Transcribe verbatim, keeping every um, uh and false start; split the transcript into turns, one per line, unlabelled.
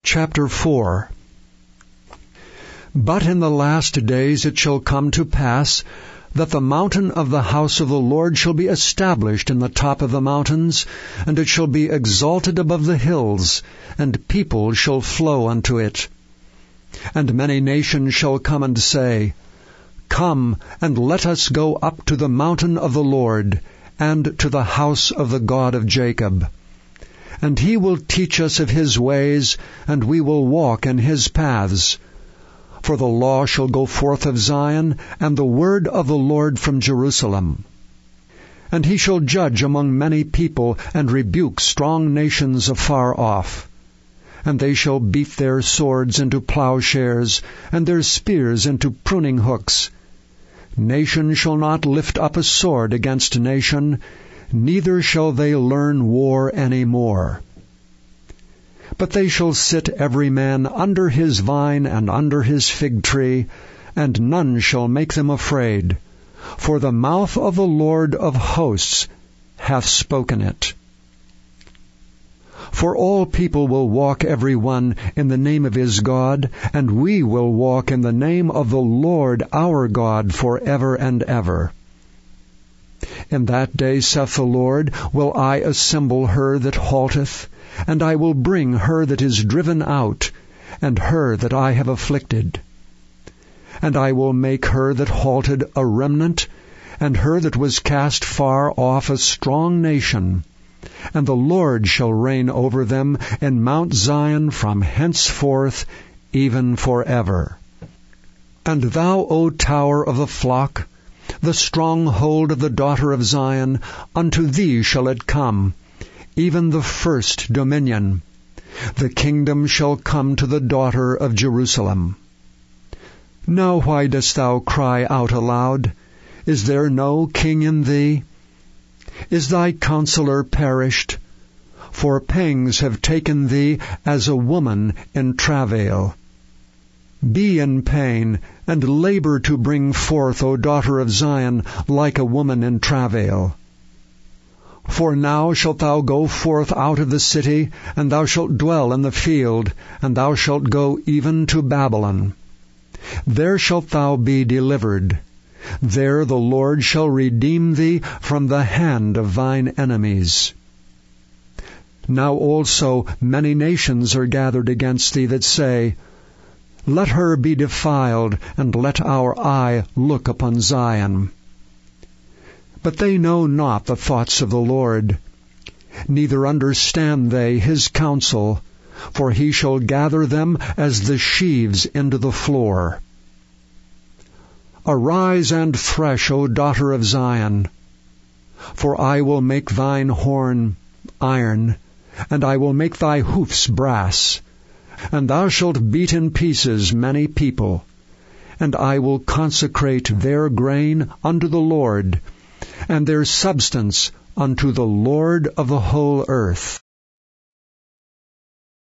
Chapter four. But in the last days it shall come to pass, that the mountain of the house of the Lord shall be established in the top of the mountains, and it shall be exalted above the hills, and people shall flow unto it. And many nations shall come and say, Come, and let us go up to the mountain of the Lord, and to the house of the God of Jacob. And he will teach us of his ways, and we will walk in his paths. For the law shall go forth of Zion, and the word of the Lord from Jerusalem. And he shall judge among many people, and rebuke strong nations afar off. And they shall beat their swords into plowshares, and their spears into pruning hooks. Nation shall not lift up a sword against nation, neither shall they learn war any more. But they shall sit every man under his vine and under his fig tree, and none shall make them afraid. For the mouth of the Lord of hosts hath spoken it. For all people will walk every one in the name of his God, and we will walk in the name of the Lord our God for ever and ever. In that day, saith the Lord, will I assemble her that halteth, and I will bring her that is driven out, and her that I have afflicted. And I will make her that halted a remnant, and her that was cast far off a strong nation. And the Lord shall reign over them in Mount Zion from henceforth, even forever. And thou, O tower of the flock, the stronghold of the daughter of Zion, unto thee shall it come, even the first dominion. The kingdom shall come to the daughter of Jerusalem. Now why dost thou cry out aloud? Is there no king in thee? Is thy counselor perished? For pangs have taken thee as a woman in travail. Be in pain, and labor to bring forth, O daughter of Zion, like a woman in travail. For now shalt thou go forth out of the city, and thou shalt dwell in the field, and thou shalt go even to Babylon. There shalt thou be delivered. There the Lord shall redeem thee from the hand of thine enemies. Now also many nations are gathered against thee that say, Let her be defiled, and let our eye look upon Zion. But they know not the thoughts of the Lord, neither understand they his counsel, for he shall gather them as the sheaves into the floor. Arise and thresh, O daughter of Zion, for I will make thine horn iron, and I will make thy hoofs brass, and thou shalt beat in pieces many people, and I will consecrate their grain unto the Lord, and their substance unto the Lord of the whole earth.